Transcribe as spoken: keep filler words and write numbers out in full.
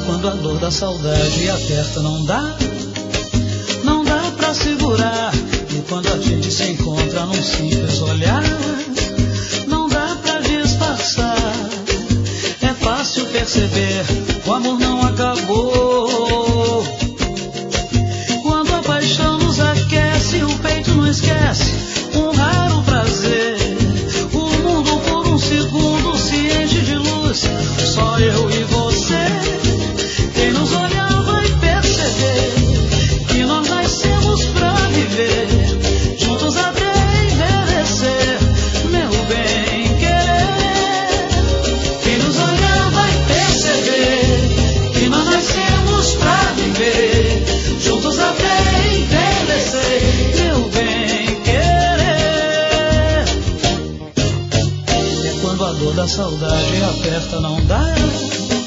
quando a dor da saudade aperta, não dá, não dá pra segurar. E quando a gente se encontra num simples olhar, não dá pra disfarçar. É fácil perceber, o amor não acabou. Quando a paixão nos aquece, o peito não esquece um raro prazer. O mundo por um segundo se enche de luz, só eu e você. Quem nos olhar vai perceber que nós nascemos pra viver, juntos até envelhecer, meu bem querer. Quem nos olhar vai perceber que nós nascemos pra viver, juntos até envelhecer, meu bem querer. É quando a dor da saudade aperta, não dá,